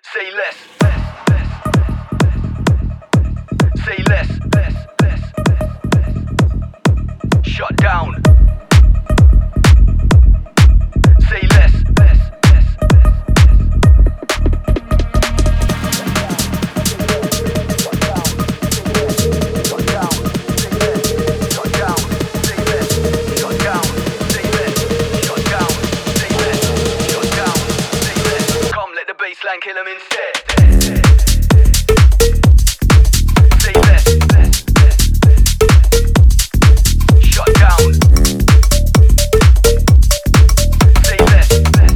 Say less. Say less. Shut down. Say less. Baseline kill 'em instead. Say less. Shut down. Say less.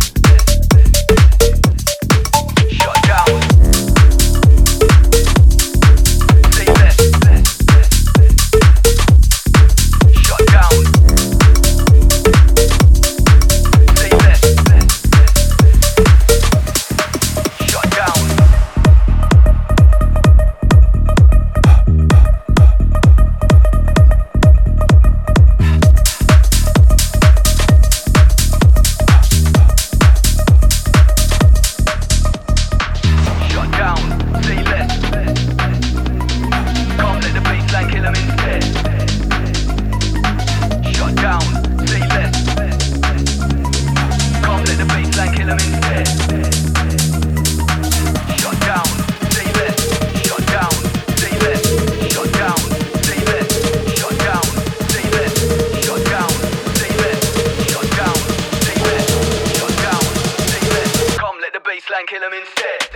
Shut down. Say less. Shut down. Say less. Shut down. Shut down. Say less. Come let the baseline kill 'em instead. Shut down. Say less. Come let the baseline kill 'em instead. Shut down. Say less. Shut down. Say less. Shut down. Say less. Shut down. Say less. Shut down. Say less. Shut down. Say less. Shut down. Say less. Come let the baseline kill 'em instead.